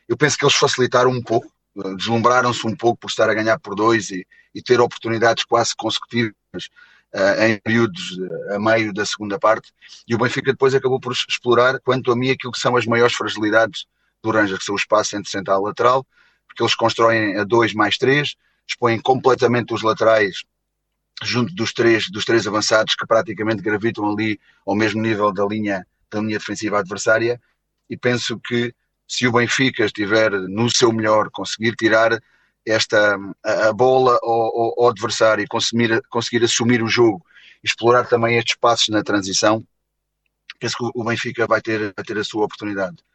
Eu penso que eles facilitaram um pouco, deslumbraram-se um pouco por estar a ganhar por 2 e ter oportunidades quase consecutivas em períodos a meio da segunda parte, e o Benfica depois acabou por explorar, quanto a mim, aquilo que são as maiores fragilidades do Rangers, que são o espaço entre central e lateral, porque eles constroem a 2+3, expõem completamente os laterais junto dos três avançados que praticamente gravitam ali ao mesmo nível da linha defensiva adversária, e penso que se o Benfica estiver no seu melhor, conseguir tirar a bola ao adversário e conseguir assumir o jogo, explorar também estes passos na transição, penso que o Benfica vai ter a sua oportunidade.